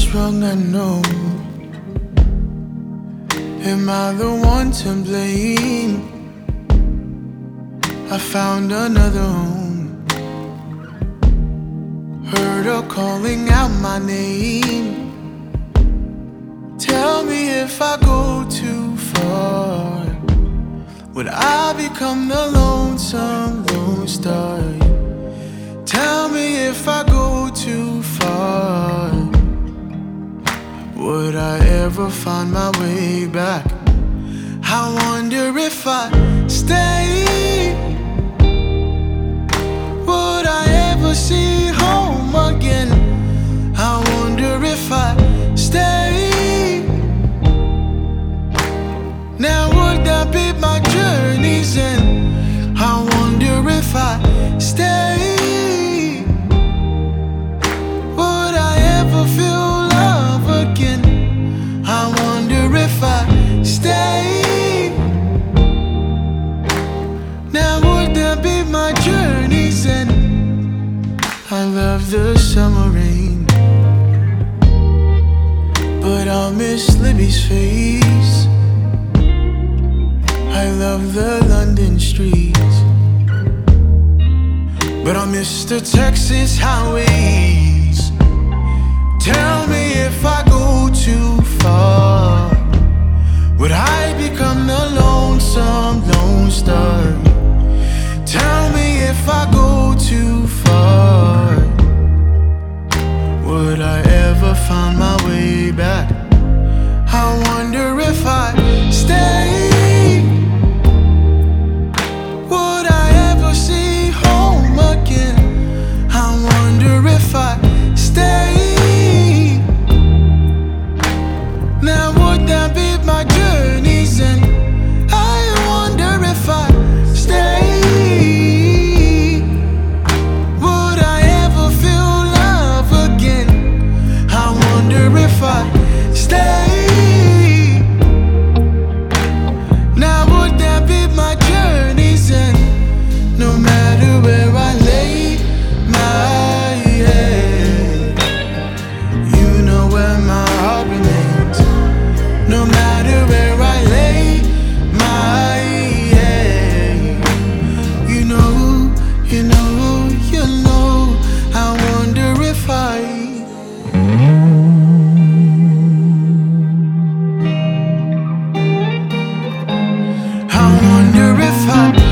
wrong, I know. Am I the one to blame? I found another home. Heard her calling out my name. Tell me if I go too far, would I become the lonesome lone star? Tell me if I go too far, would I ever find my way back? I wonder if I stay, would I ever see home again? I wonder if I stay, now would that be my journey's end? I wonder if I stay, would I ever feel love again? I wonder if I stay, now would that be my journey's end? I love the summer rain, but I'll miss Libby's face. I love the London streets, but I miss the Texas highways. Tell me if I go too far, would I become the lonesome lone star? Tell me if I go too far, would I ever find my way back? I wonder if I stay, would I ever see home again? I wonder if I stay, now would that be my journey's end? I wonder if I stay, would I ever feel love again? I wonder if I stay, now would that be my journey's end? No matter where I lay my head, you know where my heart remains. No matter where I lay my head, you know, you know, you know, I wonder if I wonder if I